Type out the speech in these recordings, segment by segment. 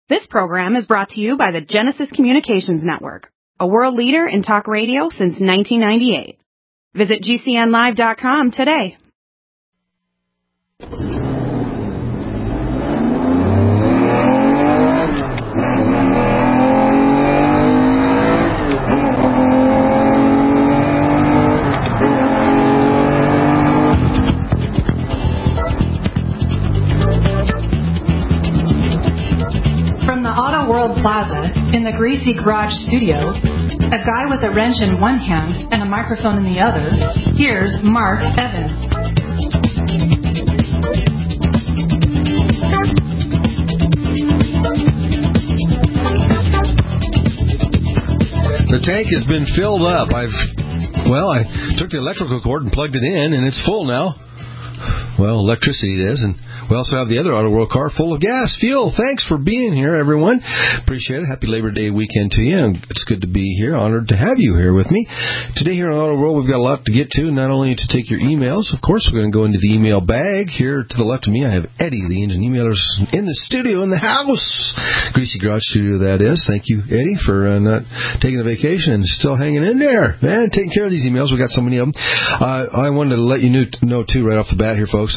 This program is brought to you by the Genesis Communications Network, a world leader in talk radio since 1998. Visit GCNlive.com today. Plaza in the Greasy Garage studio, a guy with a wrench in one hand and a microphone in the other, here's Mark Evans. The tank has been filled up. I took the electrical cord and plugged it in, and it's full now. Well, electricity it is, and we also have the other Auto World car full of gas, fuel. Thanks for being here, everyone. Appreciate it. Happy Labor Day weekend to you. It's good to be here. Honored to have you here with me. Today here on Auto World, we've got a lot to get to. Not only to take your emails, of course, we're going to go into the email bag. Here to the left of me, I have Eddie, the engine emailer's in the studio, in the house. Greasy Garage studio, that is. Thank you, Eddie, for not taking a vacation and still hanging in there. Man, taking care of these emails. We've got so many of them. I wanted to let you know, too, right off the bat here, folks,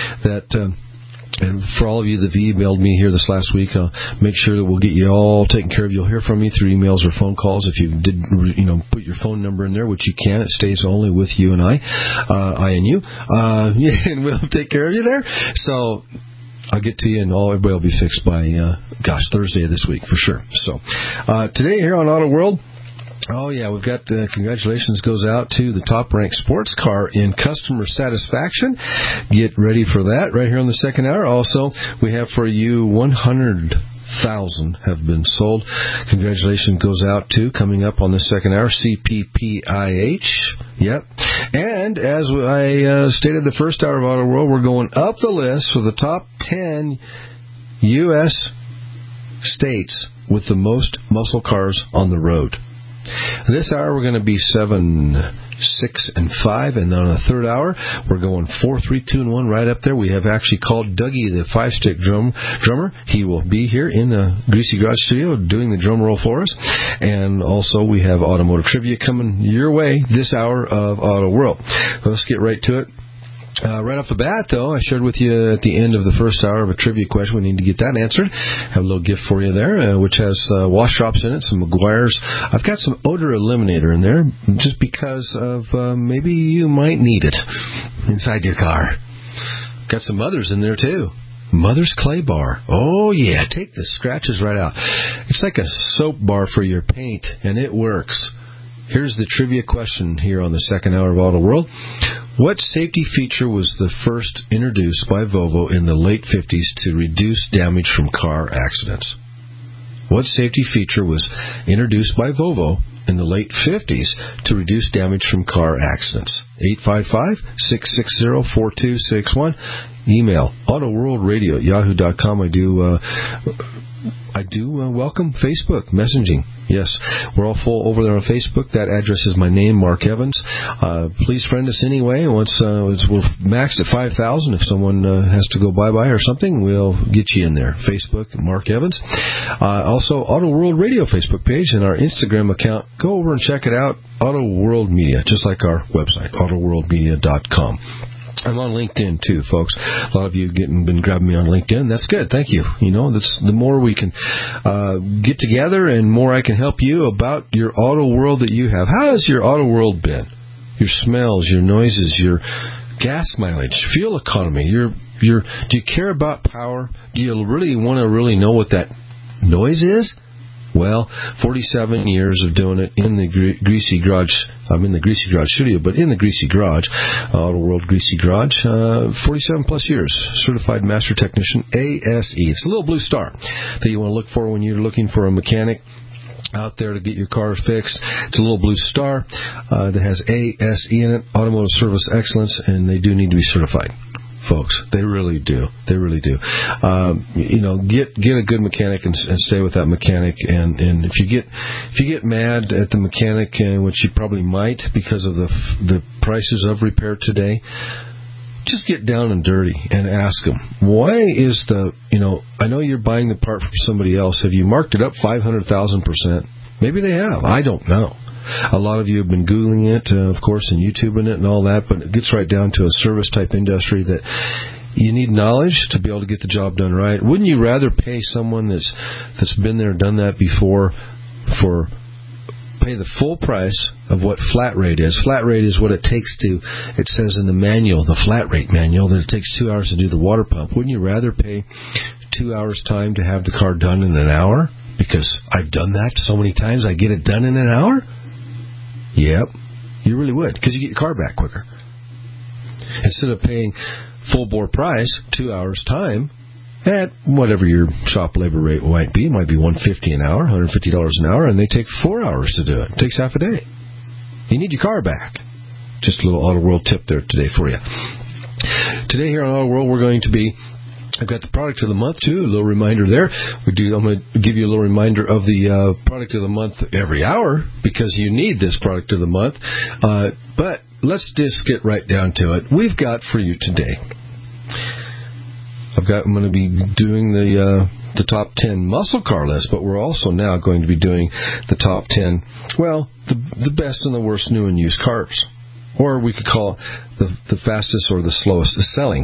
and for all of you that have emailed me here this last week, make sure that we'll get you all taken care of. You'll hear from me through emails or phone calls. If you didn't, put your phone number in there, which you can, it stays only with you and I and you, and we'll take care of you there. So I'll get to you, and everybody will be fixed by, Thursday of this week for sure. So today here on Auto World, oh, yeah, we've got congratulations goes out to the top-ranked sports car in customer satisfaction. Get ready for that right here on the second hour. Also, we have for you 100,000 have been sold. Congratulations goes out to, coming up on the second hour, CPPIH. Yep. And as I stated the first hour of Auto World, we're going up the list for the top 10 U.S. states with the most muscle cars on the road. This hour, we're going to be 7, 6, and 5, and then on the third hour, we're going 4, 3, 2, and 1 right up there. We have actually called Dougie, the 5-stick drummer. He will be here in the Greasy Garage studio doing the drum roll for us. And also, we have automotive trivia coming your way this hour of Auto World. Let's get right to it. Right off the bat, though, I shared with you at the end of the first hour of a trivia question. We need to get that answered. Have a little gift for you there, which has wash drops in it, some Meguiar's. I've got some odor eliminator in there, just because of maybe you might need it inside your car. Got some others in there, too. Mother's Clay Bar. Oh, yeah, take the scratches right out. It's like a soap bar for your paint, and it works. Here's the trivia question here on the second hour of Auto World. What safety feature was the first introduced by Volvo in the late 50s to reduce damage from car accidents? What safety feature was introduced by Volvo in the late 50s to reduce damage from car accidents? 855-660-4261. Email autoworldradio@yahoo.com. I do welcome Facebook messaging. Yes, we're all full over there on Facebook. That address is my name, Mark Evans. Please friend us anyway. Once we're maxed at 5,000, if someone has to go bye-bye or something, we'll get you in there. Facebook, Mark Evans. Also, Auto World Radio Facebook page and our Instagram account. Go over and check it out. Auto World Media, just like our website, autoworldmedia.com. I'm on LinkedIn, too, folks. A lot of you been grabbing me on LinkedIn. That's good. Thank you. That's the more we can get together and more I can help you about your auto world that you have. How has your auto world been? Your smells, your noises, your gas mileage, fuel economy. Do you care about power? Do you really want to know what that noise is? Well, 47 years of doing it in the Greasy Garage. I'm in the Greasy Garage studio, but in the Greasy Garage, Auto World Greasy Garage, 47 plus years, certified master technician, ASE. It's a little blue star that you want to look for when you're looking for a mechanic out there to get your car fixed. It's a little blue star that has ASE in it, Automotive Service Excellence, and they do need to be certified. Folks, they really do. They really do. Get a good mechanic and stay with that mechanic. And if you get mad at the mechanic, which you probably might because of the prices of repair today, just get down and dirty and ask them, why is I know you're buying the part from somebody else. Have you marked it up 500,000%? Maybe they have. I don't know. A lot of you have been Googling it, of course, and YouTubing it and all that, but it gets right down to a service-type industry that you need knowledge to be able to get the job done right. Wouldn't you rather pay someone that's been there, done that before, pay the full price of what flat rate is? Flat rate is what it takes to, it says in the manual, the flat rate manual, that it takes 2 hours to do the water pump. Wouldn't you rather pay 2 hours time to have the car done in an hour? Because I've done that so many times, I get it done in an hour? Yep, you really would, because you get your car back quicker. Instead of paying full bore price, 2 hours time, at whatever your shop labor rate might be. It might be $150 an hour, $150 an hour, and they take 4 hours to do it. It takes half a day. You need your car back. Just a little Auto World tip there today for you. Today here on Auto World, we're going to be, I've got the product of the month too, a little reminder there. I'm going to give you a little reminder of the product of the month every hour, because you need this product of the month. But let's just get right down to it. We've got for you today, I'm going to be doing the top 10 muscle car list, but we're also now going to be doing the top 10, the best and the worst new and used cars. Or we could call the fastest or the slowest selling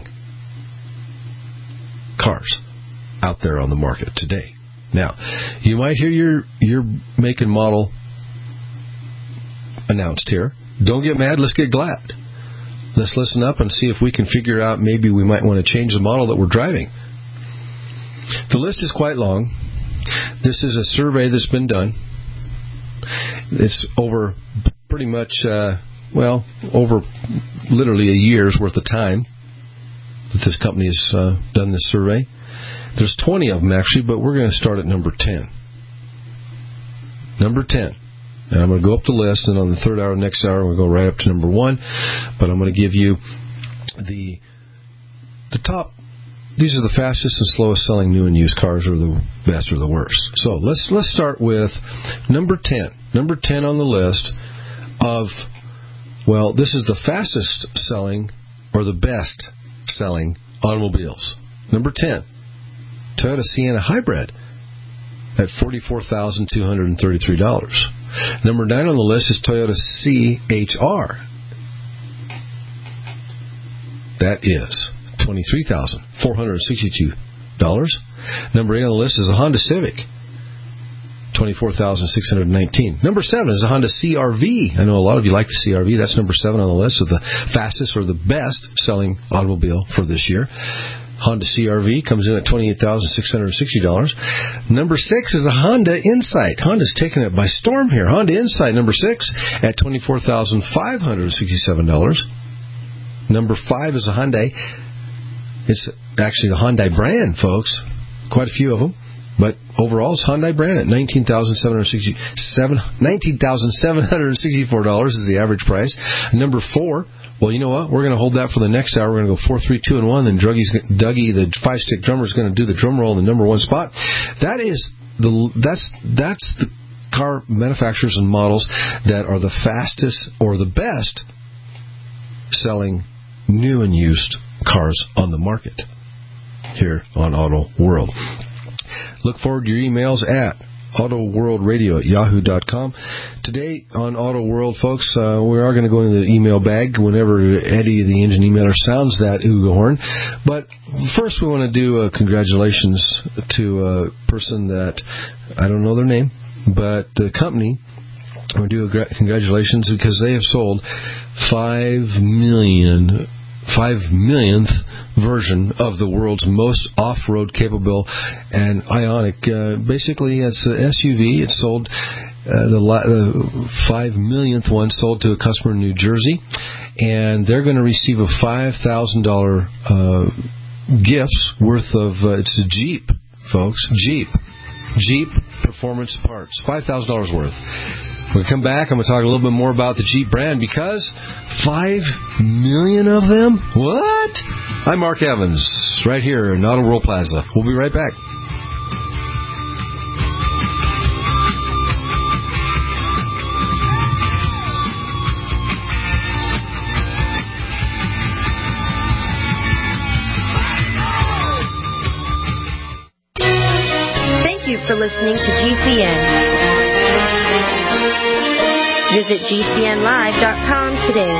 cars out there on the market today. Now, you might hear your make and model announced here. Don't get mad, let's get glad. Let's listen up and see if we can figure out maybe we might want to change the model that we're driving. The list is quite long. This is a survey that's been done. It's over pretty much, over literally a year's worth of time that this company has done this survey. There's 20 of them, actually, but we're going to start at number 10. Number 10. And I'm going to go up the list, and on the third hour, next hour, we'll go right up to number 1. But I'm going to give you the top. These are the fastest and slowest selling new and used cars, or the best or the worst. So let's start with number 10. Number 10 on the list of, this is the fastest selling or the best selling automobiles. Number 10, Toyota Sienna Hybrid at $44,233. Number 9 on the list is Toyota CHR. That is $23,462. Number 8 on the list is a Honda Civic, $24,619. Number 7 is a Honda CR-V. I know a lot of you like the CR-V. That's number 7 on the list of the fastest or the best selling automobile for this year. Honda CR-V comes in at $28,660. Number 6 is a Honda Insight. Honda's taken it by storm here. Honda Insight, number 6, at $24,567. Number 5 is a Hyundai. It's actually the Hyundai brand, folks. Quite a few of them. But overall, it's Hyundai brand at $19,764 is the average price. Number 4, you know what? We're going to hold that for the next hour. We're going to go 4, 3, 2, and 1. Then Dougie, the 5-stick drummer, is going to do the drum roll in the number 1 spot. That's the car manufacturers and models that are the fastest or the best selling new and used cars on the market here on Auto World. Look forward to your emails at autoworldradio@yahoo.com. Today on Auto World, folks, we are going to go into the email bag whenever Eddie, the engine emailer, sounds that horn. But first we want to do congratulations to a person that I don't know their name, but the company, we do congratulations because they have sold 5 millionth version of the world's most off-road capable and Ioniq. Basically, it's an SUV. It sold the 5 millionth one sold to a customer in New Jersey, and they're going to receive a $5,000 gifts worth of. It's a Jeep, folks. Jeep performance parts, $5,000 worth. When we come back, I'm going to talk a little bit more about the Jeep brand because 5 million of them? What? I'm Mark Evans, right here in Auto World Plaza. We'll be right back. for listening to GCN. Visit GCNlive.com today.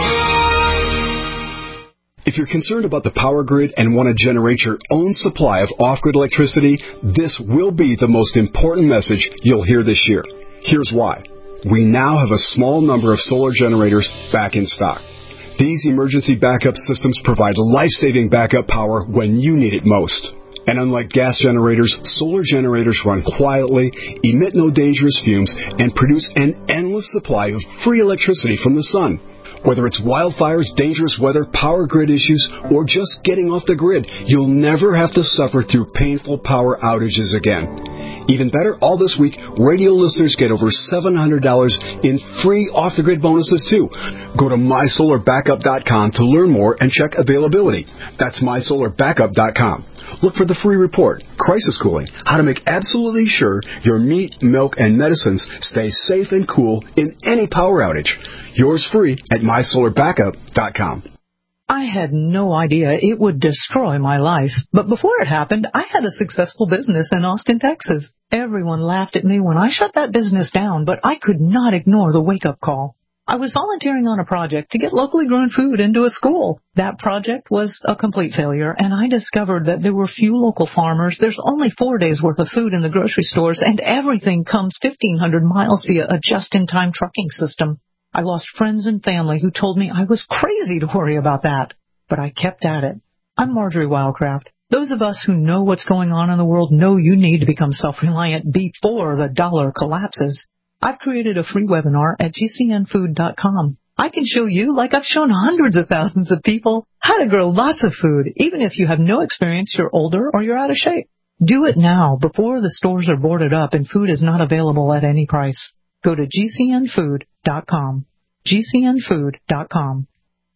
If you're concerned about the power grid and want to generate your own supply of off-grid electricity, this will be the most important message you'll hear this year. Here's why. We now have a small number of solar generators back in stock. These emergency backup systems provide life-saving backup power when you need it most. And unlike gas generators, solar generators run quietly, emit no dangerous fumes, and produce an endless supply of free electricity from the sun. Whether it's wildfires, dangerous weather, power grid issues, or just getting off the grid, you'll never have to suffer through painful power outages again. Even better, all this week, radio listeners get over $700 in free off-the-grid bonuses, too. Go to MySolarBackup.com to learn more and check availability. That's MySolarBackup.com. Look for the free report, Crisis Cooling, how to make absolutely sure your meat, milk, and medicines stay safe and cool in any power outage. Yours free at MySolarBackup.com. I had no idea it would destroy my life, but before it happened, I had a successful business in Austin, Texas. Everyone laughed at me when I shut that business down, but I could not ignore the wake-up call. I was volunteering on a project to get locally grown food into a school. That project was a complete failure, and I discovered that there were few local farmers. There's only 4 days' worth of food in the grocery stores, and everything comes 1,500 miles via a just-in-time trucking system. I lost friends and family who told me I was crazy to worry about that, but I kept at it. I'm Marjorie Wildcraft. Those of us who know what's going on in the world know you need to become self-reliant before the dollar collapses. I've created a free webinar at GCNfood.com. I can show you, like I've shown hundreds of thousands of people, how to grow lots of food, even if you have no experience, you're older, or you're out of shape. Do it now, before the stores are boarded up and food is not available at any price. Go to GCNfood.com. GCNfood.com.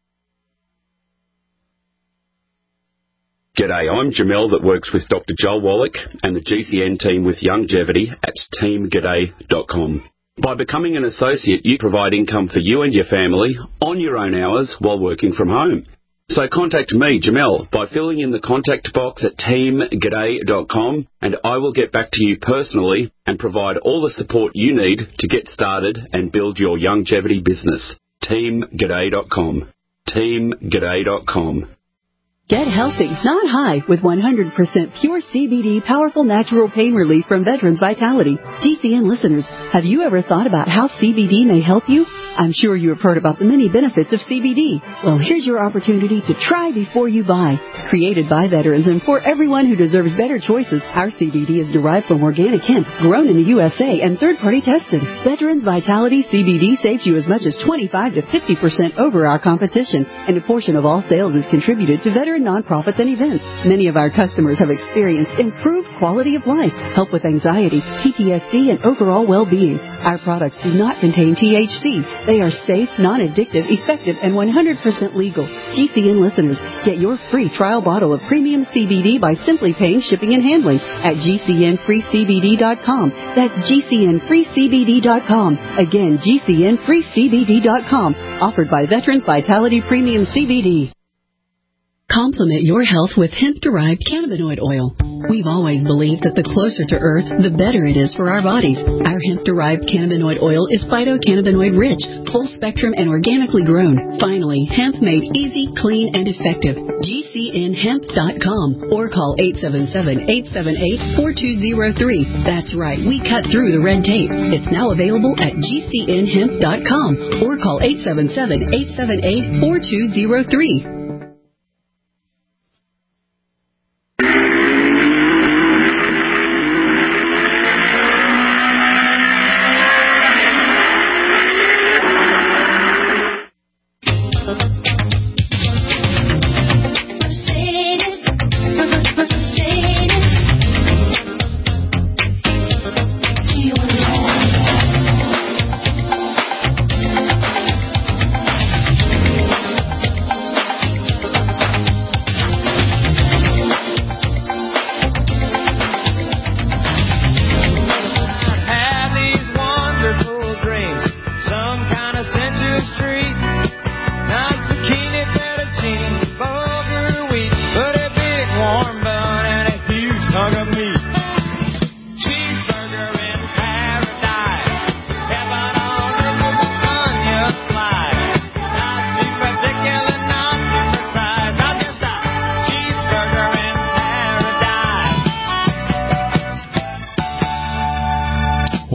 G'day, I'm Jamel that works with Dr. Joel Wallach and the GCN team with Longevity at teamg'day.com. By becoming an associate, you provide income for you and your family on your own hours while working from home. So contact me, Jamel, by filling in the contact box at teamg'day.com, and I will get back to you personally and provide all the support you need to get started and build your longevity business. teamg'day.com. teamg'day.com. Get healthy, not high, with 100% pure CBD powerful natural pain relief from Veterans Vitality. GCN listeners, have you ever thought about how CBD may help you? I'm sure you have heard about the many benefits of CBD. Well, here's your opportunity to try before you buy. Created by veterans and for everyone who deserves better choices, our CBD is derived from organic hemp, grown in the USA and third-party tested. Veterans Vitality CBD saves you as much as 25 to 50% over our competition, and a portion of all sales is contributed to veteran nonprofits and events. Many of our customers have experienced improved quality of life, help with anxiety, PTSD, and overall well-being. Our products do not contain THC. They are safe, non-addictive, effective, and 100% legal. GCN listeners, get your free trial bottle of premium CBD by simply paying shipping and handling at GCNFreeCBD.com. That's GCNFreeCBD.com. Again, GCNFreeCBD.com. Offered by Veterans Vitality Premium CBD. Complement your health with hemp-derived cannabinoid oil. We've always believed that the closer to Earth, the better it is for our bodies. Our hemp-derived cannabinoid oil is phytocannabinoid-rich, full-spectrum, and organically grown. Finally, hemp made easy, clean, and effective. GCNhemp.com or call 877-878-4203. That's right, we cut through the red tape. It's now available at GCNhemp.com or call 877-878-4203.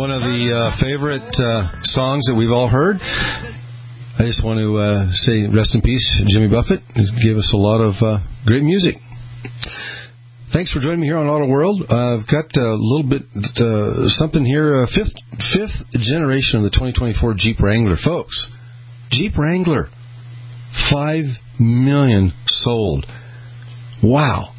one of the favorite songs that we've all heard. I just want to say rest in peace, Jimmy Buffett. He gave us a lot of great music. Thanks for joining me here on Auto World. I've got a little bit something here. Fifth generation of the 2024 Jeep Wrangler, folks. Jeep Wrangler, 5 million sold. Wow.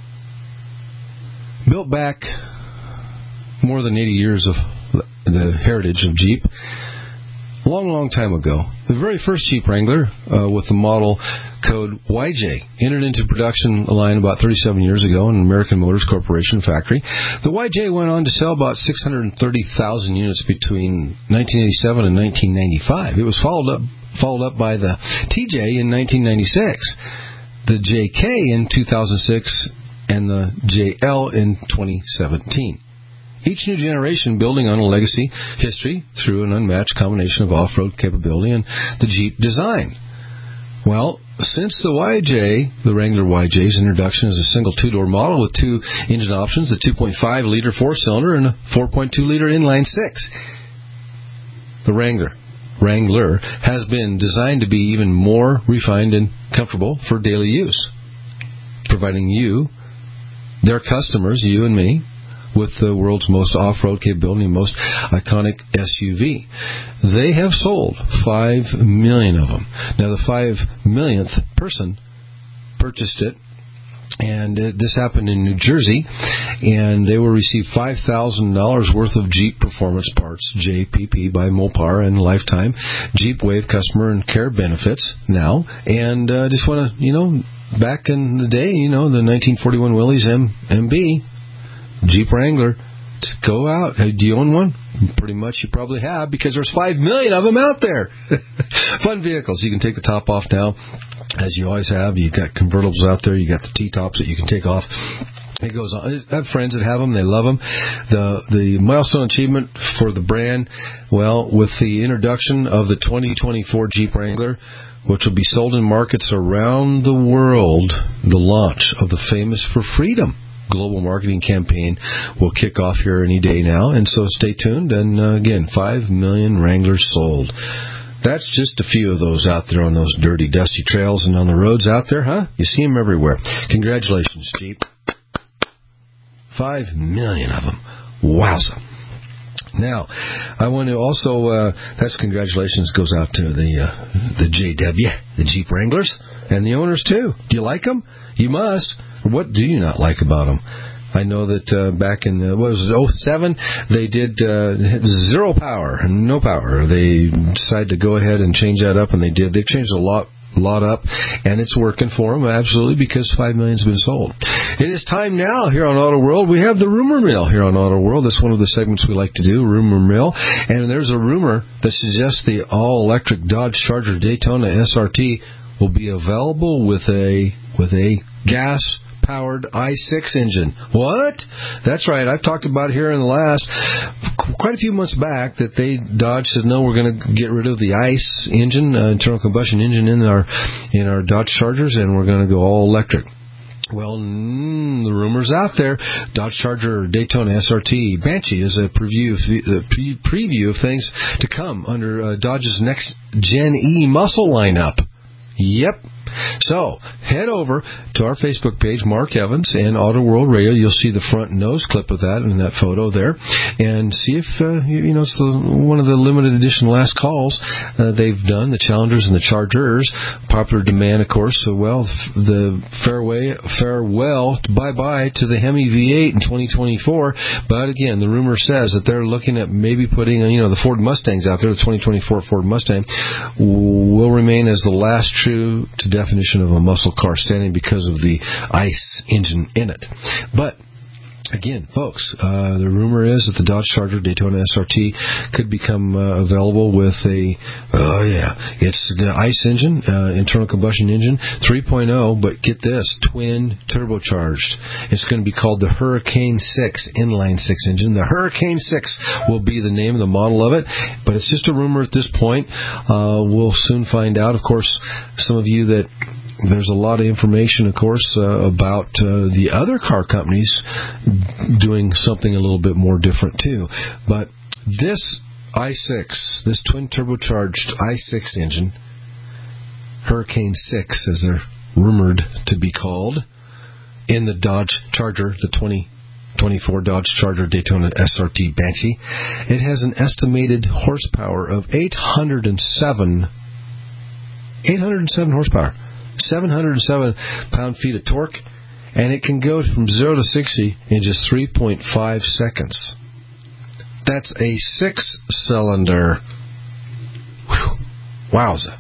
Built back more than 80 years of the heritage of Jeep. Long time ago. The very first Jeep Wrangler with the model code YJ entered into production line about 37 years ago in American Motors Corporation factory. The YJ went on to sell about 630,000 units between 1987 and 1995. It was followed up by the TJ in 1996, the JK in 2006, and the JL in 2017. Each new generation building on a legacy history through an unmatched combination of off-road capability and the Jeep design. Well, since the YJ, the Wrangler YJ's introduction as a single two-door model with two engine options, the 2.5-liter four-cylinder and a 4.2-liter inline six, the Wrangler has been designed to be even more refined and comfortable for daily use, providing you, their customers, you and me, with the world's most off-road capability and most iconic SUV. They have sold 5 million of them. Now, the 5 millionth person purchased it, and this happened in New Jersey, and they will receive $5,000 worth of Jeep Performance Parts, JPP, by Mopar and Lifetime, Jeep Wave customer and care benefits now, and just want to, back in the day, the 1941 Willys MB, Jeep Wrangler, go out. Hey, do you own one? Pretty much you probably have, because there's 5 million of them out there. Fun vehicles. You can take the top off now, as you always have. You've got convertibles out there. You got the T-tops that you can take off. It goes on. I have friends that have them. They love them. The milestone achievement for the brand, well, with the introduction of the 2024 Jeep Wrangler, which will be sold in markets around the world, the launch of the Famous for Freedom global marketing campaign will kick off here any day now, and so stay tuned. And again, 5 million Wranglers sold. That's just a few of those out there on those dirty, dusty trails and on the roads out there, huh? You see them everywhere. Congratulations, Jeep. 5 million of them. Wowza. Now, I want to also, that's congratulations goes out to the JW, the Jeep Wranglers, and the owners too. Do you like them? You must. What do you not like about them? I know that back in, 07, they did zero power, no power. They decided to go ahead and change that up, and they did. They've changed a lot up, and it's working for them, absolutely, because 5 million's been sold. It is time now here on Auto World. We have the rumor mill here on Auto World. That's one of the segments we like to do, rumor mill. And there's a rumor that suggests the all-electric Dodge Charger Daytona SRT will be available with a gas-powered i6 engine. What? That's right. I've talked about here in the last quite a few months back that Dodge said, no, we're going to get rid of the ICE engine, internal combustion engine in our Dodge Chargers, and we're going to go all electric. Well, the rumor's out there. Dodge Charger Daytona SRT Banshee is a preview of things to come under Dodge's next Gen E muscle lineup. Yep. So, head over to our Facebook page, Mark Evans and Auto World Radio. You'll see the front and nose clip of that in that photo there. And see if, it's one of the limited edition last calls they've done, the Challengers and the Chargers. Popular demand, of course. So, the farewell, bye-bye to the Hemi V8 in 2024. But again, the rumor says that they're looking at maybe putting, the Ford Mustangs out there, the 2024 Ford Mustang will remain as the last true to definition of a muscle car standing because of the ICE engine in it. But again, folks, the rumor is that the Dodge Charger Daytona SRT could become available with it's the ICE engine, internal combustion engine, 3.0, but get this, twin turbocharged. It's going to be called the Hurricane 6 inline 6 engine. The Hurricane 6 will be the name of the model of it, but it's just a rumor at this point. We'll soon find out. Of course, some of you that there's a lot of information, of course, about the other car companies doing something a little bit more different, too. But This I-6, this twin-turbocharged I-6 engine, Hurricane 6, as they're rumored to be called, in the Dodge Charger, the 2024 Dodge Charger Daytona SRT Banshee, it has an estimated horsepower of 807 horsepower, 707 pound-feet of torque, and it can go from 0 to 60 in just 3.5 seconds. That's a 6-cylinder. Wowza.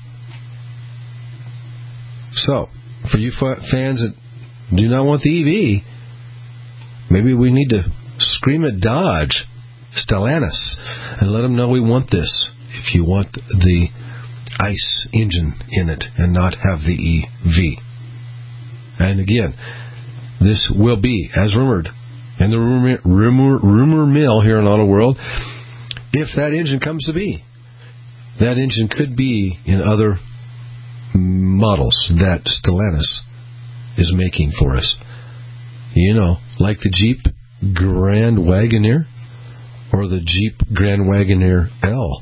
So, for you fans that do not want the EV, maybe we need to scream at Dodge, Stellantis, and let them know we want this. If you want the ICE engine in it and not have the EV. And again, this will be, as rumored, in the rumor mill here in Auto World, if that engine comes to be. That engine could be in other models that Stellantis is making for us. You know, like the Jeep Grand Wagoneer or the Jeep Grand Wagoneer L.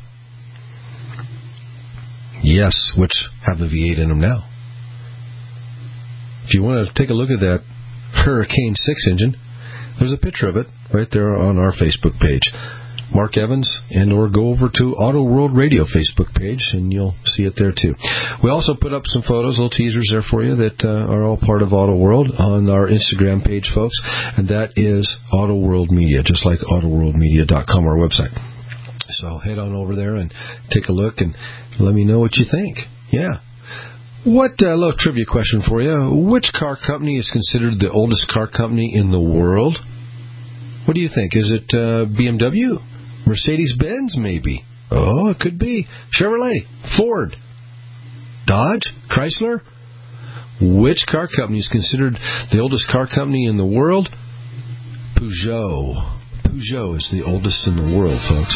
Yes, which have the V8 in them now. If you want to take a look at that Hurricane 6 engine, there's a picture of it right there on our Facebook page. Mark Evans, and or go over to Auto World Radio Facebook page, and you'll see it there too. We also put up some photos, little teasers there for you that are all part of Auto World on our Instagram page, folks, and that is Auto World Media, just like autoworldmedia.com, our website. So head on over there and take a look and let me know what you think. Yeah. What little trivia question for you. Which car company is considered the oldest car company in the world? What do you think? Is it BMW? Mercedes-Benz, maybe? Oh, it could be. Chevrolet? Ford? Dodge? Chrysler? Which car company is considered the oldest car company in the world? Peugeot. Peugeot is the oldest in the world, folks.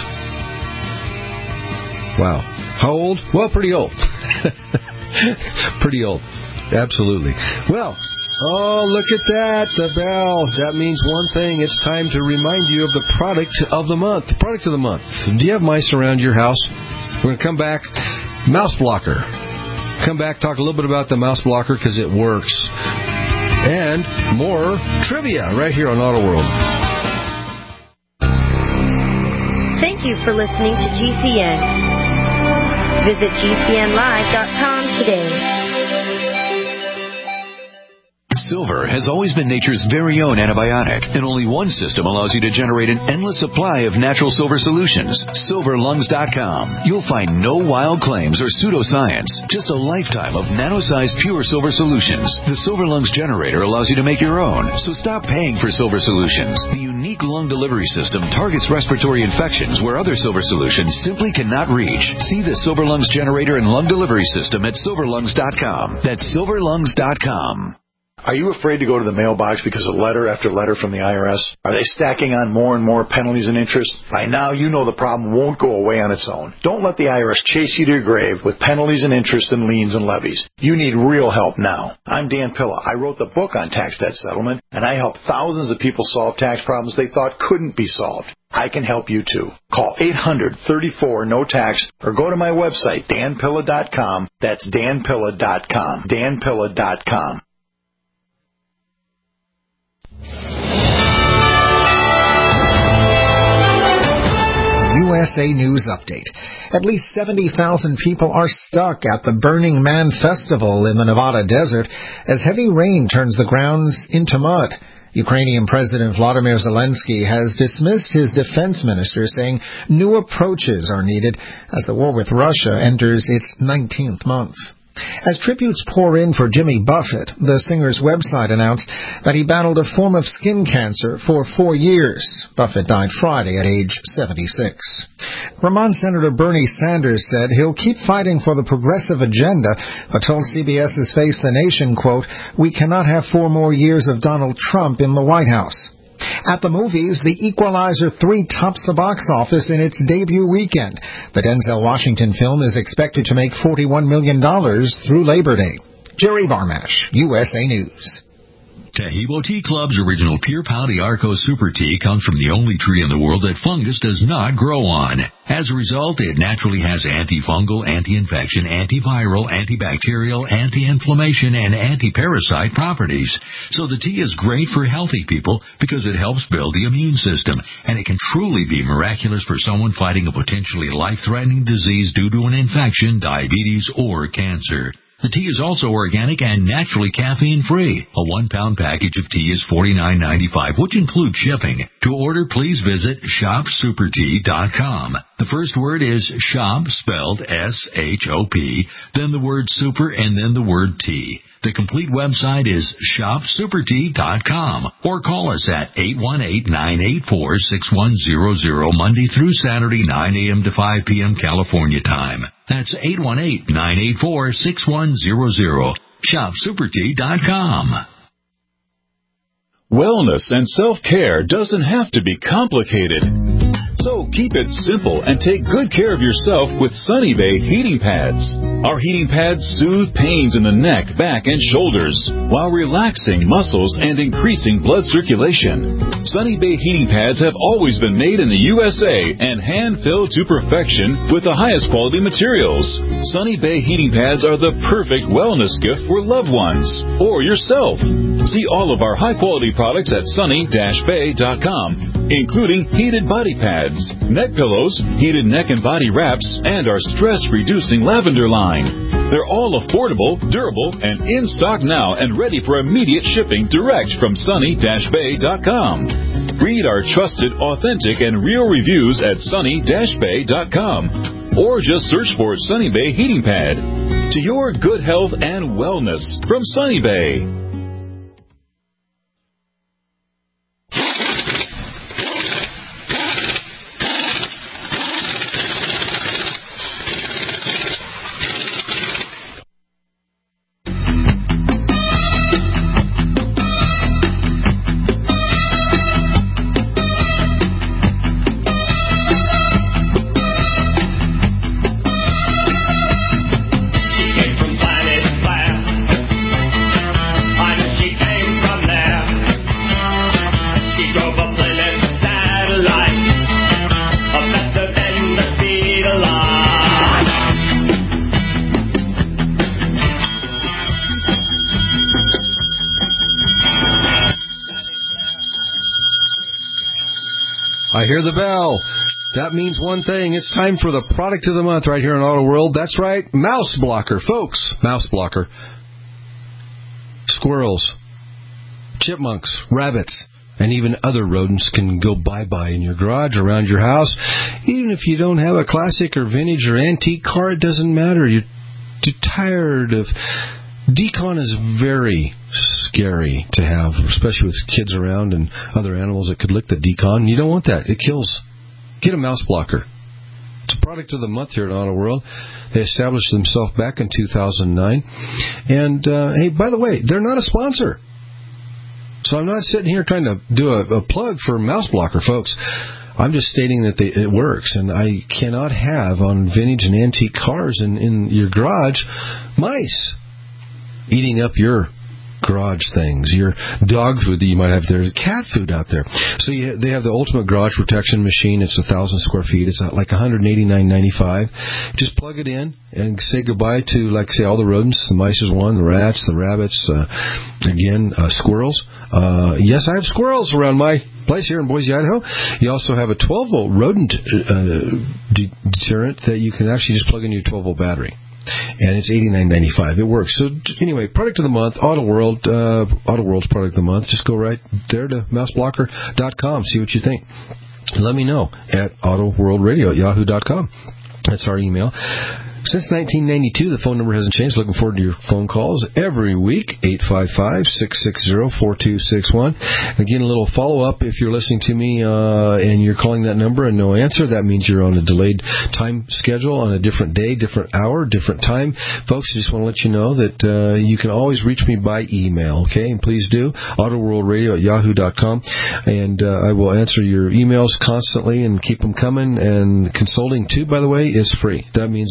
Wow. How old? Well, pretty old. Pretty old. Absolutely. Well, oh, look at that. The bell. That means one thing. It's time to remind you of the product of the month. Product of the month. Do you have mice around your house? We're going to come back. Mouse blocker. Come back, talk a little bit about the mouse blocker because it works. And more trivia right here on Auto World. Thank you for listening to GCN. Visit GCNlive.com today. Silver has always been nature's very own antibiotic, and only one system allows you to generate an endless supply of natural silver solutions. SilverLungs.com. You'll find no wild claims or pseudoscience, just a lifetime of nano-sized pure silver solutions. The Silver Lungs generator allows you to make your own, so stop paying for silver solutions. The unique lung delivery system targets respiratory infections where other silver solutions simply cannot reach. See the Silver Lungs generator and lung delivery system at SilverLungs.com. That's SilverLungs.com. Are you afraid to go to the mailbox because of letter after letter from the IRS? Are they stacking on more and more penalties and interest? By now, you know the problem won't go away on its own. Don't let the IRS chase you to your grave with penalties and interest and liens and levies. You need real help now. I'm Dan Pilla. I wrote the book on tax debt settlement, and I help thousands of people solve tax problems they thought couldn't be solved. I can help you too. Call 800-34-NO-TAX or go to my website, danpilla.com. That's danpilla.com. danpilla.com. USA News Update. At least 70,000 people are stuck at the Burning Man Festival in the Nevada desert as heavy rain turns the grounds into mud. Ukrainian President Vladimir Zelensky has dismissed his defense minister, saying new approaches are needed as the war with Russia enters its 19th month. As tributes pour in for Jimmy Buffett, the singer's website announced that he battled a form of skin cancer for 4 years. Buffett died Friday at age 76. Vermont Senator Bernie Sanders said he'll keep fighting for the progressive agenda, but told CBS's Face the Nation, quote, "We cannot have 4 more years of Donald Trump in the White House." At the movies, The Equalizer 3 tops the box office in its debut weekend. The Denzel Washington film is expected to make $41 million through Labor Day. Jerry Barmash, USA News. Tahibo Tea Club's original Pure Pau d'Arco Super Tea comes from the only tree in the world that fungus does not grow on. As a result, it naturally has antifungal, anti-infection, antiviral, antibacterial, anti-inflammation, and anti-parasite properties. So the tea is great for healthy people because it helps build the immune system, and it can truly be miraculous for someone fighting a potentially life-threatening disease due to an infection, diabetes, or cancer. The tea is also organic and naturally caffeine-free. A 1-pound package of tea is $49.95, which includes shipping. To order, please visit shopsupertea.com. The first word is shop, spelled S-H-O-P, then the word super, and then the word tea. The complete website is shopsupertea.com, or call us at 818-984-6100 Monday through Saturday, 9 a.m. to 5 p.m. California time. That's 818-984-6100. shopsupertea.com. Wellness and self-care doesn't have to be complicated. So keep it simple and take good care of yourself with Sunny Bay heating pads. Our heating pads soothe pains in the neck, back, and shoulders while relaxing muscles and increasing blood circulation. Sunny Bay heating pads have always been made in the USA and hand-filled to perfection with the highest quality materials. Sunny Bay heating pads are the perfect wellness gift for loved ones or yourself. See all of our high-quality products at sunny-bay.com, including heated body pads, neck pillows, heated neck and body wraps, and our stress-reducing lavender line. They're all affordable, durable, and in stock now and ready for immediate shipping direct from sunny-bay.com. Read our trusted, authentic, and real reviews at sunny-bay.com, or just search for Sunny Bay Heating Pad. To your good health and wellness from Sunny Bay. I hear the bell. That means one thing. It's time for the product of the month right here on Auto World. That's right, Mouse Blocker, folks. Mouse Blocker. Squirrels, chipmunks, rabbits, and even other rodents can go bye-bye in your garage, around your house. Even if you don't have a classic or vintage or antique car, it doesn't matter. You're tired of... Decon is very scary to have, especially with kids around and other animals that could lick the decon. You don't want that. It kills. Get a Mouse Blocker. It's a product of the month here at Auto World. They established themselves back in 2009. And, hey, by the way, they're not a sponsor. So I'm not sitting here trying to do a plug for Mouse Blocker, folks. I'm just stating that it works. And I cannot have on vintage and antique cars in your garage mice eating up your garage things, your dog food that you might have there, cat food out there. So they have the ultimate garage protection machine. It's 1,000 square feet. It's like $189.95. Just plug it in and say goodbye to, like, say, all the rodents. The mice is one, the rats, the rabbits, squirrels. Yes, I have squirrels around my place here in Boise, Idaho. You also have a 12-volt rodent deterrent that you can actually just plug into your 12-volt battery. And it's $89.95. It works. So anyway, product of the month, Auto World, Auto World's product of the month. Just go right there to mouseblocker.com. See what you think. Let me know at autoworldradio@yahoo.com. That's our email. Since 1992, the phone number hasn't changed. Looking forward to your phone calls every week, 855-660-4261. Again, a little follow-up. If you're listening to me and you're calling that number and no answer, that means you're on a delayed time schedule, on a different day, different hour, different time. Folks, I just want to let you know that you can always reach me by email, okay? And please do, autoworldradio@yahoo.com. And I will answer your emails constantly and keep them coming. And consulting, too, by the way, is free. That means if you've got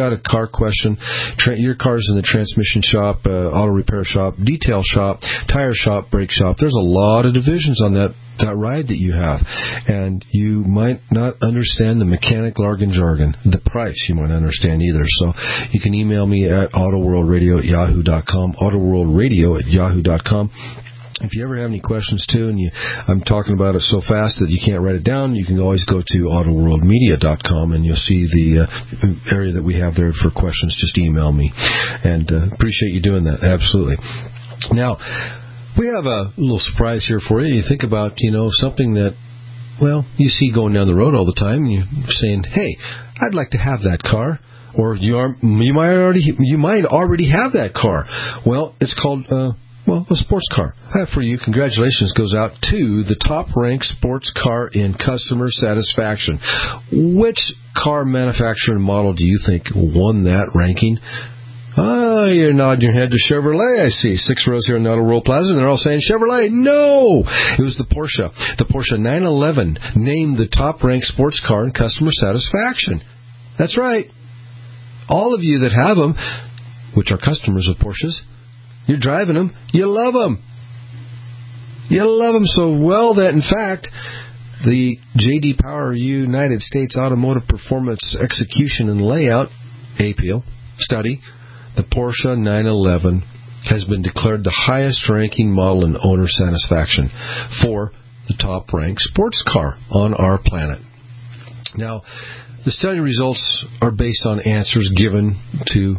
got a car question, your car's in the transmission shop, auto repair shop, detail shop, tire shop, brake shop. There's a lot of divisions on that ride that you have, and you might not understand the mechanic jargon. The price you might understand either. So you can email me at autoworldradio@yahoo.com, autoworldradio@yahoo.com. If you ever have any questions, too, and I'm talking about it so fast that you can't write it down, you can always go to autoworldmedia.com, and you'll see the area that we have there for questions. Just email me, and appreciate you doing that. Absolutely. Now, we have a little surprise here for you. You think about, something that, well, you see going down the road all the time, and you're saying, hey, I'd like to have that car. Or you might already have that car. Well, it's called a sports car. I have for you, congratulations goes out to the top-ranked sports car in customer satisfaction. Which car manufacturer and model do you think won that ranking? Oh, you're nodding your head to Chevrolet, I see. 6 rows here in Auto World Plaza, and they're all saying Chevrolet. No! It was the Porsche. The Porsche 911 named the top-ranked sports car in customer satisfaction. That's right. All of you that have them, which are customers of Porsches, you're driving them, you love them. You love them so well that, in fact, the J.D. Power United States Automotive Performance Execution and Layout, APL, study, the Porsche 911 has been declared the highest-ranking model in owner satisfaction for the top-ranked sports car on our planet. Now, the study results are based on answers given to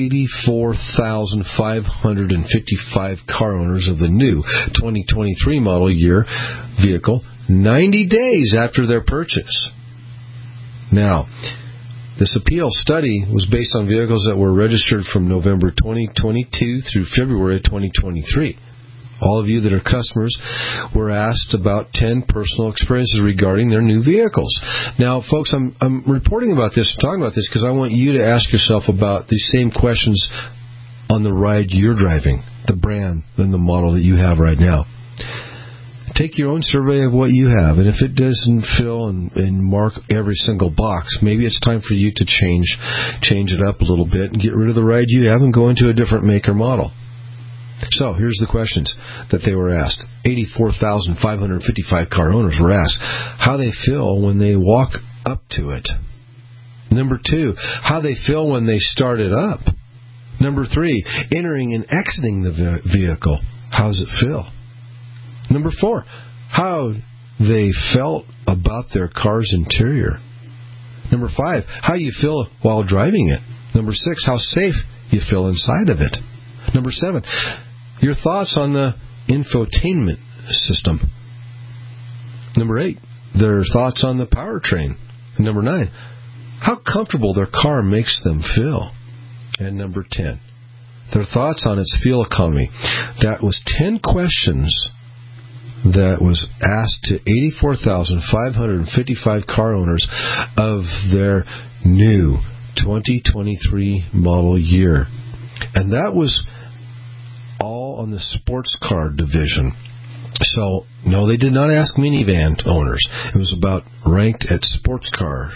84,555 car owners of the new 2023 model year vehicle 90 days after their purchase. Now, this appeal study was based on vehicles that were registered from November 2022 through February 2023. All of you that are customers were asked about 10 personal experiences regarding their new vehicles. Now, folks, I'm reporting about this, talking about this, because I want you to ask yourself about these same questions on the ride you're driving, the brand and the model that you have right now. Take your own survey of what you have, and if it doesn't fill and mark every single box, maybe it's time for you to change it up a little bit and get rid of the ride you have and go into a different make or model. So, here's the questions that they were asked. 84,555 car owners were asked how they feel when they walk up to it. Number 2, how they feel when they start it up. Number 3, entering and exiting the vehicle. How does it feel? Number 4, how they felt about their car's interior. Number 5, how you feel while driving it. Number 6, how safe you feel inside of it. Number 7, your thoughts on the infotainment system. Number 8, their thoughts on the powertrain. And number 9, how comfortable their car makes them feel. And number 10, their thoughts on its fuel economy. That was 10 questions that was asked to 84,555 car owners of their new 2023 model year. And that was all on the sports car division. So, no, they did not ask minivan owners. It was about ranked at sports cars.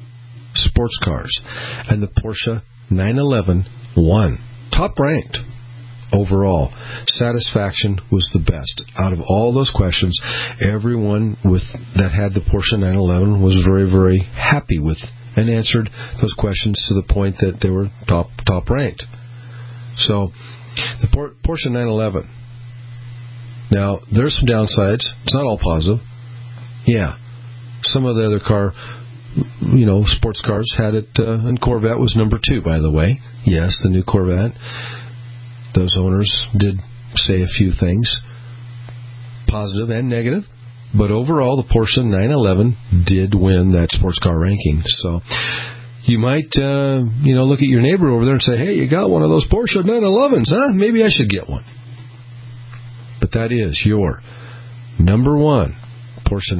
And the Porsche 911 won. Top ranked overall. Satisfaction was the best. Out of all those questions, everyone that had the Porsche 911 was very, very happy with and answered those questions to the point that they were top ranked. So, the Porsche 911. Now, there's some downsides. It's not all positive. Yeah. Some of the other sports cars had it, and Corvette was number 2, by the way. Yes, the new Corvette. Those owners did say a few things, positive and negative. But overall, the Porsche 911 did win that sports car ranking. So, you might, look at your neighbor over there and say, hey, you got one of those Porsche 911s, huh? Maybe I should get one. But that is your number 1 Porsche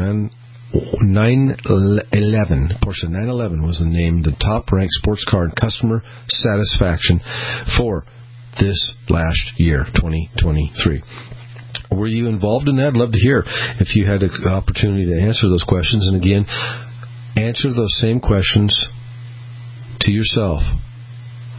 911. Porsche 911 was named the top-ranked sports car in customer satisfaction for this last year, 2023. Were you involved in that? I'd love to hear if you had an opportunity to answer those questions. And again, answer those same questions to yourself.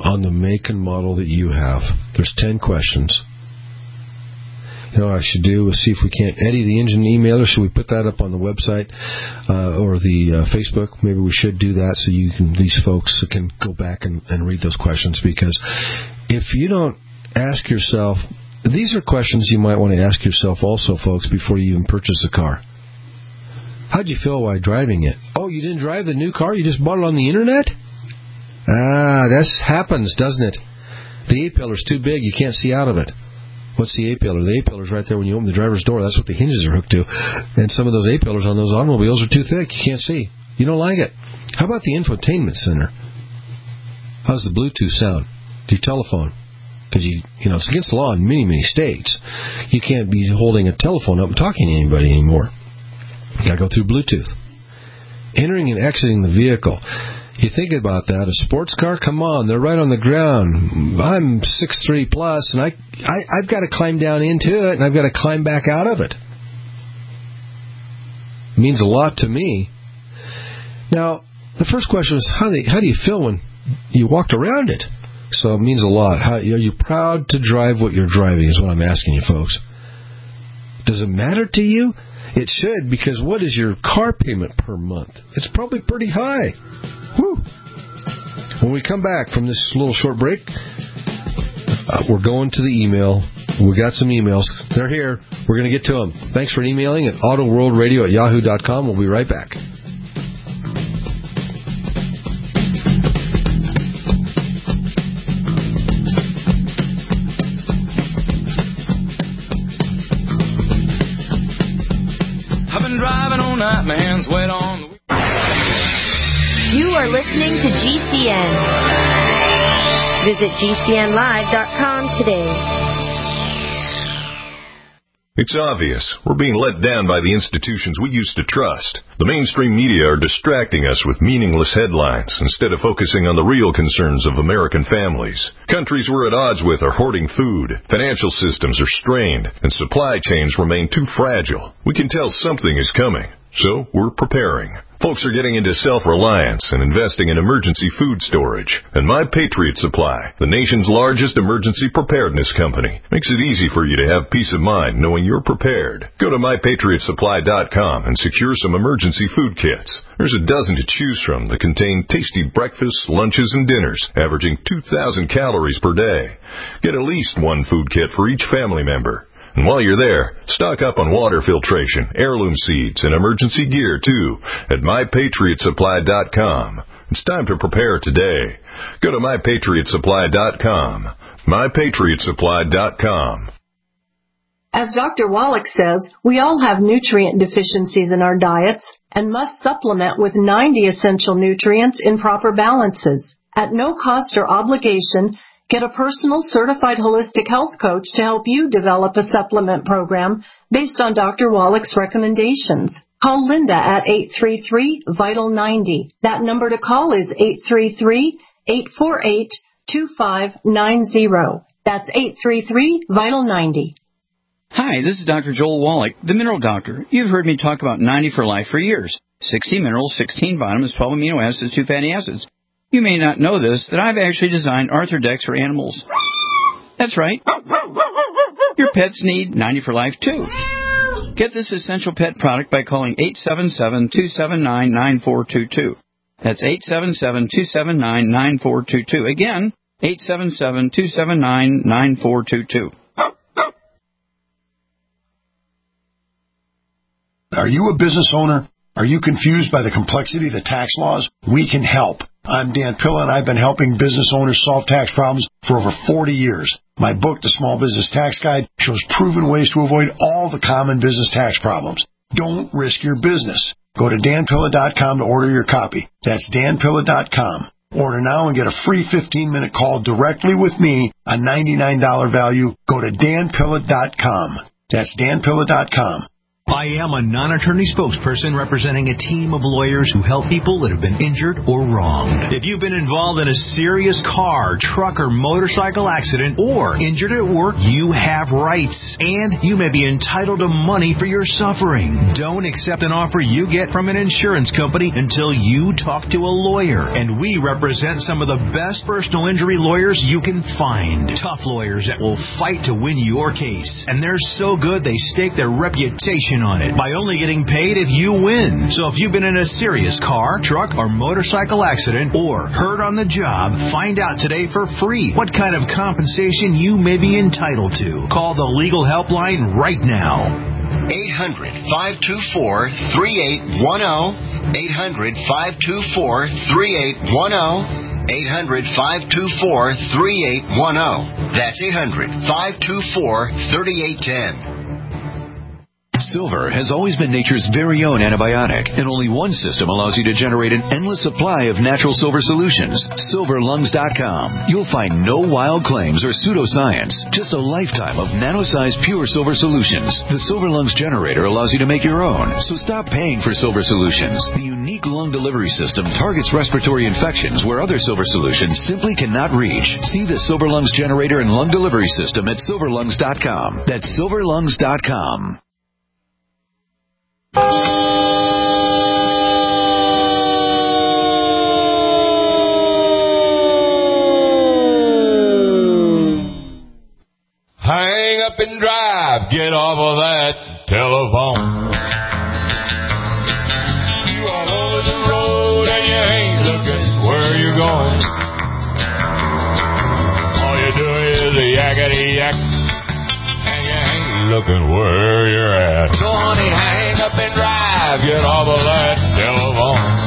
on the make and model that you have. There's 10 questions. You know what I should do is see if we can't Eddie the engine emailer. Should we put that up on the website or the Facebook? Maybe we should do that so these folks can go back and read those questions, because if you don't ask yourself, these are questions you might want to ask yourself also, folks, before you even purchase a car. How'd you feel while driving it? Oh, you didn't drive the new car? You just bought it on the internet? This happens, doesn't it? The A-pillar's too big. You can't see out of it. What's the A-pillar? The A-pillar's right there when you open the driver's door. That's what the hinges are hooked to. And some of those A-pillars on those automobiles are too thick. You can't see. You don't like it. How about the infotainment center? How's the Bluetooth sound? Your telephone? Because it's against the law in many, many states. You can't be holding a telephone up and talking to anybody anymore. You got to go through Bluetooth. Entering and exiting the vehicle. You think about that, a sports car, come on, they're right on the ground. I'm 6'3" plus, and I've got to climb down into it, and I've got to climb back out of it. It means a lot to me. Now, the first question is, how do you feel when you walked around it? So it means a lot. Are you proud to drive what you're driving is what I'm asking you, folks. Does it matter to you? It should, because what is your car payment per month? It's probably pretty high. Whew. When we come back from this little short break, we're going to the email. We got some emails. They're here. We're going to get to them. Thanks for emailing at autoworldradio@yahoo.com. We'll be right back. I've been driving all night, my hands wet on the... You are listening to GCN. Visit GCNlive.com today. It's obvious. We're being let down by the institutions we used to trust. The mainstream media are distracting us with meaningless headlines instead of focusing on the real concerns of American families. Countries we're at odds with are hoarding food, financial systems are strained, and supply chains remain too fragile. We can tell something is coming, so we're preparing. Folks are getting into self-reliance and investing in emergency food storage. And My Patriot Supply, the nation's largest emergency preparedness company, makes it easy for you to have peace of mind knowing you're prepared. Go to MyPatriotSupply.com and secure some emergency food kits. There's a dozen to choose from that contain tasty breakfasts, lunches, and dinners, averaging 2,000 calories per day. Get at least one food kit for each family member. And while you're there, stock up on water filtration, heirloom seeds, and emergency gear, too, at MyPatriotSupply.com. It's time to prepare today. Go to MyPatriotSupply.com. MyPatriotSupply.com. As Dr. Wallach says, we all have nutrient deficiencies in our diets and must supplement with 90 essential nutrients in proper balances. At no cost or obligation, get a personal certified holistic health coach to help you develop a supplement program based on Dr. Wallach's recommendations. Call Linda at 833-VITAL-90. That number to call is 833-848-2590. That's 833-VITAL-90. Hi, this is Dr. Joel Wallach, the Mineral Doctor. You've heard me talk about 90 for Life for years. 60 minerals, 16 vitamins, 12 amino acids, 2 fatty acids. You may not know this, that I've actually designed Arthrodex for animals. That's right. Your pets need 90 for Life, too. Get this essential pet product by calling 877-279-9422. That's 877-279-9422. Again, 877-279-9422. Are you a business owner? Are you confused by the complexity of the tax laws? We can help. I'm Dan Pilla, and I've been helping business owners solve tax problems for over 40 years. My book, The Small Business Tax Guide, shows proven ways to avoid all the common business tax problems. Don't risk your business. Go to danpilla.com to order your copy. That's danpilla.com. Order now and get a free 15-minute call directly with me, a $99 value. Go to danpilla.com. That's danpilla.com. I am a non-attorney spokesperson representing a team of lawyers who help people that have been injured or wronged. If you've been involved in a serious car, truck, or motorcycle accident or injured at work, you have rights, and you may be entitled to money for your suffering. Don't accept an offer you get from an insurance company until you talk to a lawyer, and we represent some of the best personal injury lawyers you can find. Tough lawyers that will fight to win your case, and they're so good they stake their reputation on it by only getting paid if you win. So if you've been in a serious car, truck, or motorcycle accident or hurt on the job, find out today for free what kind of compensation you may be entitled to. Call the legal helpline right now. 800-524-3810. 800-524-3810. 800-524-3810. That's 800-524-3810. Silver has always been nature's very own antibiotic, and only one system allows you to generate an endless supply of natural silver solutions. SilverLungs.com. You'll find no wild claims or pseudoscience, just a lifetime of nano-sized pure silver solutions. The Silver Lungs generator allows you to make your own, so stop paying for silver solutions. The unique lung delivery system targets respiratory infections where other silver solutions simply cannot reach. See the Silver Lungs generator and lung delivery system at SilverLungs.com. That's SilverLungs.com. Hang up and drive, get off of that telephone. You all over the road and you ain't looking where you're going. All you do is a yakety yak, and you ain't looking where you're at. So honey, hang up and drive, get off of that telephone.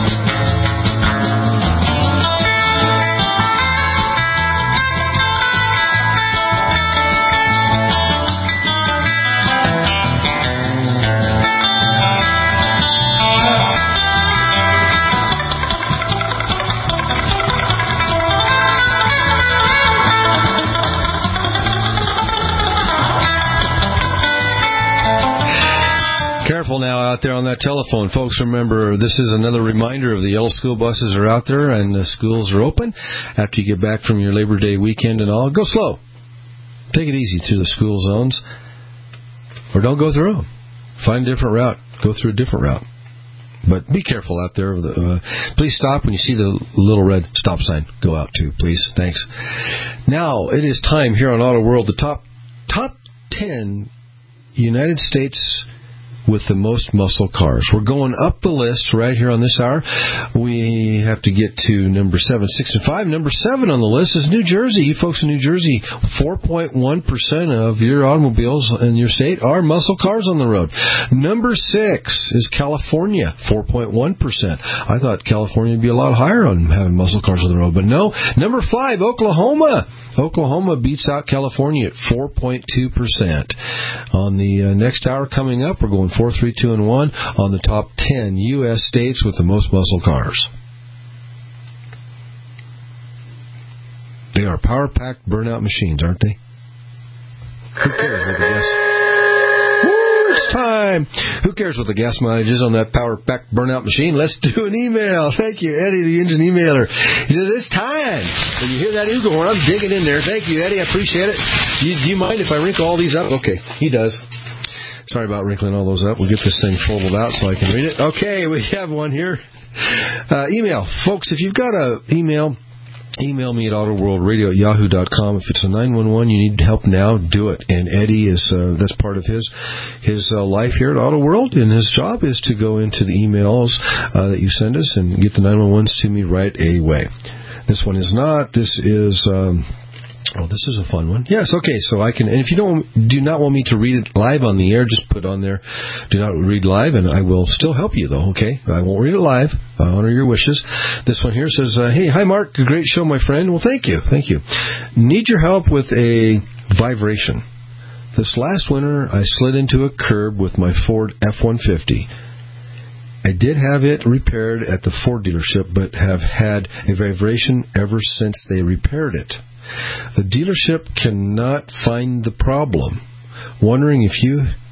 Careful now out there on that telephone. Folks, remember, this is another reminder of the yellow school buses are out there and the schools are open. After you get back from your Labor Day weekend and all, go slow. Take it easy through the school zones. Or don't go through them. Find a different route. Go through a different route. But be careful out there. Please stop when you see the little red stop sign. Go out too, please. Thanks. Now, it is time here on Auto World, the top 10 United States with the most muscle cars. We're going up the list right here on this hour. We have to get to number 7, 6, and 5. Number 7 on the list is New Jersey. You folks in New Jersey, 4.1% of your automobiles in your state are muscle cars on the road. Number 6 is California, 4.1%. I thought California would be a lot higher on having muscle cars on the road, but no. Number 5, Oklahoma. Oklahoma beats out California at 4.2%. On the next hour coming up, we're going 4, 3, 2, and 1 on the top 10 U.S. states with the most muscle cars. They are power-packed burnout machines, aren't they? Who cares what the gas? Woo, it's time. Who cares what the gas mileage is on that power-packed burnout machine? Let's do an email. Thank you, Eddie, the engine emailer. He says, it's time. When you hear that eagle horn, I'm digging in there. Thank you, Eddie. I appreciate it. Do you mind if I wrinkle all these up? Okay, he does. Sorry about wrinkling all those up. We'll get this thing folded out so I can read it. Okay, we have one here. Email. Folks, if you've got an email me at autoworldradio@yahoo.com. If it's a 911, you need help now, do it. And Eddie is, that's part of his life here at Auto World, and his job is to go into the emails that you send us and get the 911s to me right away. This one is not. This is... this is a fun one. Yes, okay, so I can, and if you do not want me to read it live on the air, just put on there, do not read live, and I will still help you, though, okay? I won't read it live. I honor your wishes. This one here says, hey, hi, Mark, great show, my friend. Well, thank you. Need your help with a vibration. This last winter, I slid into a curb with my Ford F-150. I did have it repaired at the Ford dealership, but have had a vibration ever since they repaired it. The dealership cannot find the problem. Wondering if you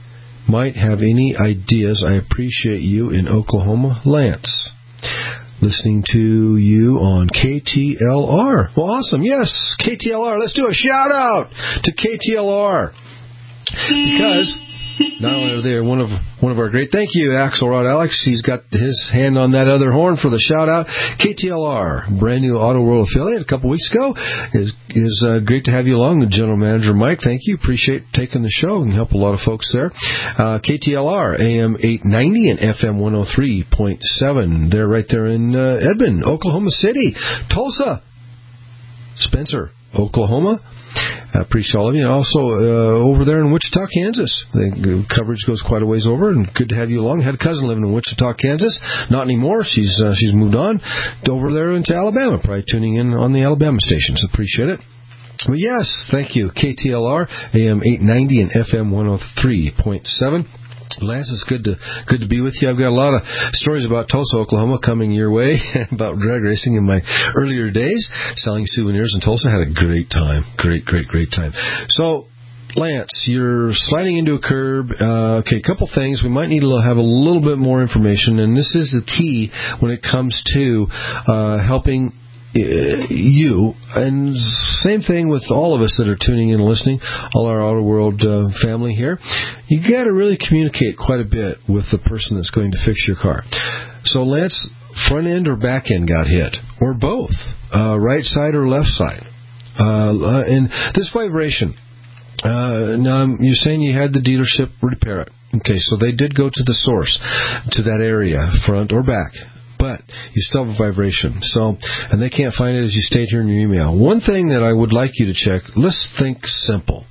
might have any ideas. I appreciate you in Oklahoma, Lance. Listening to you on KTLR. Well, awesome. Yes, KTLR. Let's do a shout out to KTLR. Because not only are they one of our great, thank you, Axelrod Alex. He's got his hand on that other horn for the shout out. KTLR, brand new Auto World affiliate a couple weeks ago. Is great to have you along. The general manager, Mike, thank you. Appreciate taking the show and help a lot of folks there. KTLR, AM 890 and FM 103.7. They're right there in Edmond, Oklahoma City, Tulsa, Spencer, Oklahoma. I appreciate all of you. And also over there in Wichita, Kansas. The coverage goes quite a ways over, and good to have you along. Had a cousin living in Wichita, Kansas. Not anymore. She's moved on over there into Alabama, probably tuning in on the Alabama stations. Appreciate it. But yes, thank you. KTLR, AM 890 and FM 103.7. Lance, it's good to be with you. I've got a lot of stories about Tulsa, Oklahoma coming your way, about drag racing in my earlier days, selling souvenirs in Tulsa. Had a great time. Great time. So, Lance, you're sliding into a curb. Okay, a couple things. We might need to have a little bit more information, and this is the key when it comes to helping you, and same thing with all of us that are tuning in and listening, all our Auto World family here. You got to really communicate quite a bit with the person that's going to fix your car. So, Lance, front end or back end got hit, or both, right side or left side, and this vibration. Now, you're saying you had the dealership repair it. Okay, so they did go to the source, to that area, front or back. But you still have a vibration. So, and they can't find it as you state here in your email. One thing that I would like you to check, let's think simple.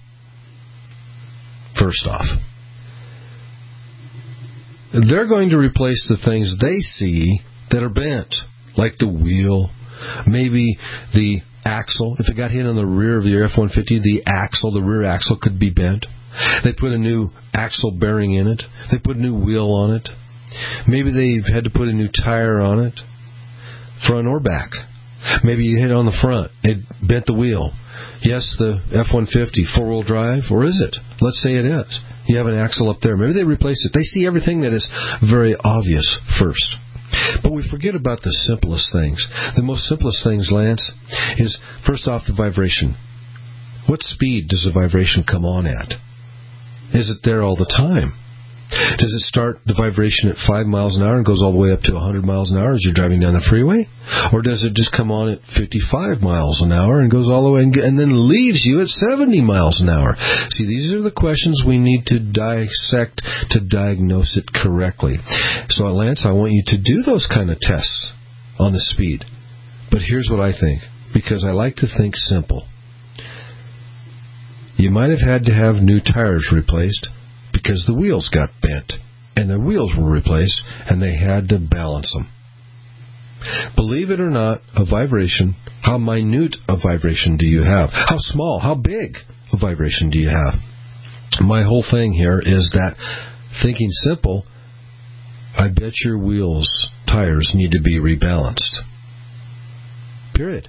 First off, they're going to replace the things they see that are bent, like the wheel, maybe the axle. If it got hit on the rear of your F-150, the rear axle could be bent. They put a new axle bearing in it. They put a new wheel on it. Maybe they had to put a new tire on it, front or back. Maybe you hit on the front. It bent the wheel. Yes, the F-150, four-wheel drive, or is it? Let's say it is. You have an axle up there. Maybe they replaced it. They see everything that is very obvious first. But we forget about the simplest things. The most simplest things, Lance, is first off the vibration. What speed does the vibration come on at? Is it there all the time? Does it start the vibration at 5 miles an hour and goes all the way up to 100 miles an hour as you're driving down the freeway? Or does it just come on at 55 miles an hour and goes all the way and then leaves you at 70 miles an hour? See, these are the questions we need to dissect to diagnose it correctly. So, Lance, I want you to do those kind of tests on the speed. But here's what I think, because I like to think simple. You might have had to have new tires replaced, because the wheels got bent, and the wheels were replaced, and they had to balance them. Believe it or not, a vibration, how minute a vibration do you have? How small, how big a vibration do you have? My whole thing here is that, thinking simple, I bet your wheels, tires need to be rebalanced. Period.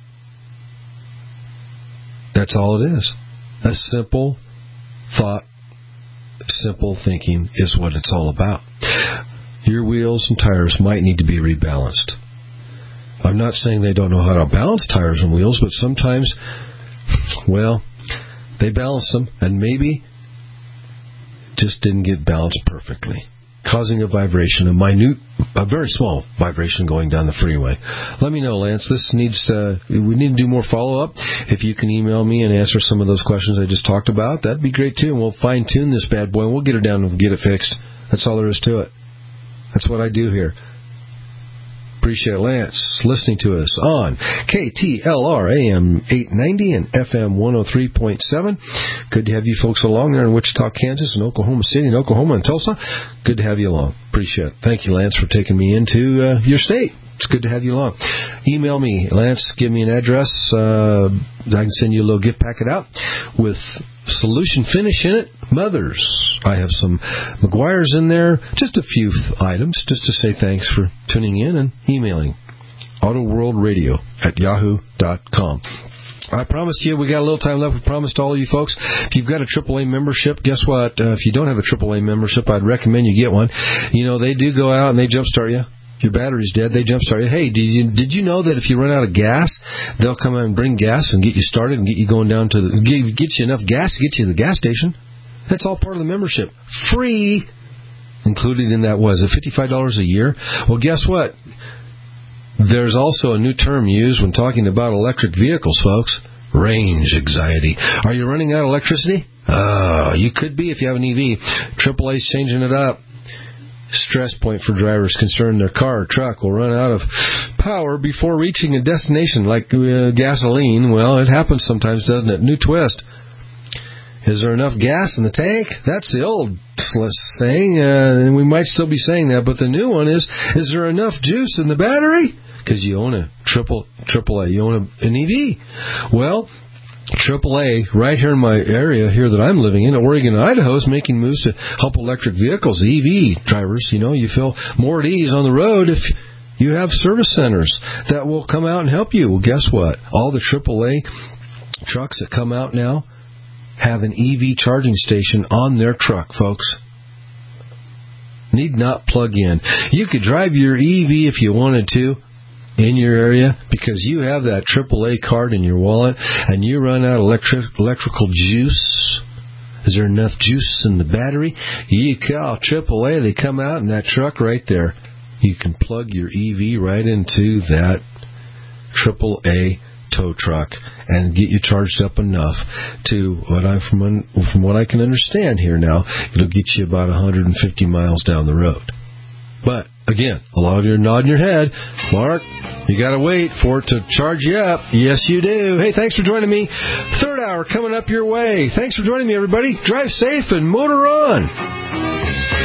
That's all it is. A simple thought. Simple thinking is what it's all about. Your wheels and tires might need to be rebalanced. I'm not saying they don't know how to balance tires and wheels, but sometimes, well, they balance them and maybe just didn't get balanced perfectly, causing a vibration, a very small vibration going down the freeway. Let me know, Lance. We need to do more follow-up. If you can email me and answer some of those questions I just talked about, that'd be great too. And we'll fine-tune this bad boy and we'll get it down and get it fixed. That's all there is to it. That's what I do here. Appreciate Lance listening to us on KTLR AM 890 and FM 103.7. Good to have you folks along there in Wichita, Kansas, and Oklahoma City, and Oklahoma, and Tulsa. Good to have you along. Appreciate it. Thank you, Lance, for taking me into your state. It's good to have you along. Email me, Lance. Give me an address. I can send you a little gift packet out with solution finish in it. Mothers. I have some Meguiar's in there. Just a few items, just to say thanks for tuning in and emailing. AutoWorldRadio@yahoo.com. I promised you, we got a little time left. We promised all of you folks, if you've got a AAA membership, guess what? If you don't have a AAA membership, I'd recommend you get one. You know, they do go out and they jumpstart you. Your battery's dead, they jumpstart you. Hey, did you know that if you run out of gas, they'll come out and bring gas and get you started and get you going down to get you enough gas to get you to the gas station? That's all part of the membership. Free. Included in that was it $55 a year? Well, guess what? There's also a new term used when talking about electric vehicles, folks. Range anxiety. Are you running out of electricity? You could be if you have an EV. AAA's changing it up. Stress point for drivers concerned their car or truck will run out of power before reaching a destination like gasoline. Well, it happens sometimes, doesn't it? New twist. Is there enough gas in the tank? That's the old saying, and we might still be saying that, but the new one is there enough juice in the battery? Because you own a AAA, you own an EV. Well, AAA, right here in my area here that I'm living in, Oregon and Idaho, is making moves to help electric vehicles, EV drivers. You know, you feel more at ease on the road if you have service centers that will come out and help you. Well, guess what? All the AAA trucks that come out now have an EV charging station on their truck, folks. Need not plug in. You could drive your EV if you wanted to in your area because you have that AAA card in your wallet and you run out of electrical juice. Is there enough juice in the battery? You call AAA, they come out in that truck right there. You can plug your EV right into that AAA tow truck and get you charged up enough to from what I can understand here now, it'll get you about 150 miles down the road. But again, a lot of you are nodding your head. Mark, you got to wait for it to charge you up. Yes, you do. Hey, thanks for joining me. Third hour coming up your way. Thanks for joining me, everybody. Drive safe and motor on.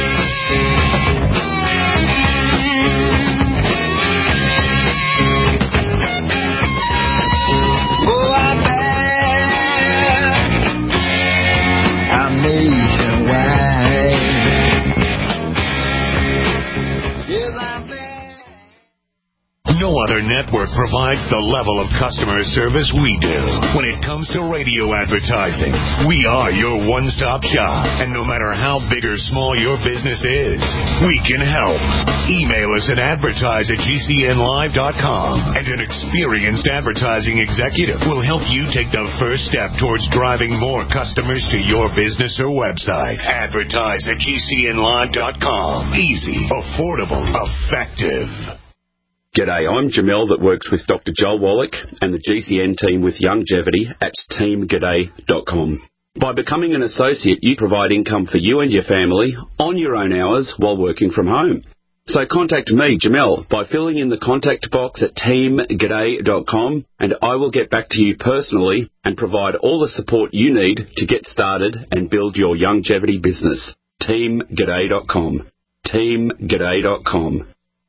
No other network provides the level of customer service we do. When it comes to radio advertising, we are your one-stop shop. And no matter how big or small your business is, we can help. Email us at advertise@gcnlive.com, and an experienced advertising executive will help you take the first step towards driving more customers to your business or website. Advertise@gcnlive.com. Easy, affordable, effective. G'day, I'm Jamel that works with Dr. Joel Wallach and the GCN team with Longevity at teamg'day.com. By becoming an associate, you provide income for you and your family on your own hours while working from home. So contact me, Jamel, by filling in the contact box at teamg'day.com, and I will get back to you personally and provide all the support you need to get started and build your longevity business. teamg'day.com. teamg'day.com.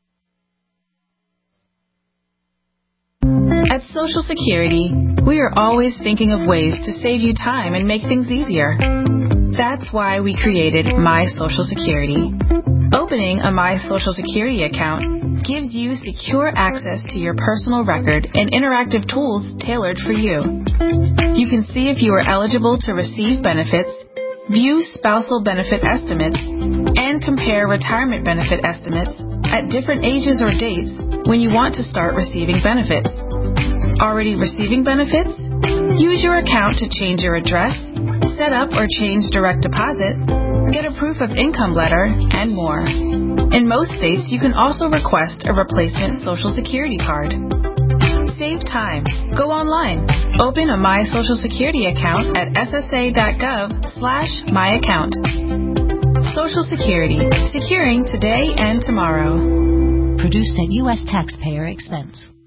At Social Security, we are always thinking of ways to save you time and make things easier. That's why we created My Social Security. Opening a My Social Security account gives you secure access to your personal record and interactive tools tailored for you. You can see if you are eligible to receive benefits, view spousal benefit estimates, and compare retirement benefit estimates at different ages or dates when you want to start receiving benefits. Already receiving benefits? Use your account to change your address, set up or change direct deposit, get a proof of income letter, and more. In most states, you can also request a replacement Social Security card. Save time. Go online. Open a My Social Security account at ssa.gov/myaccount. Social Security. Securing today and tomorrow. Produced at U.S. taxpayer expense.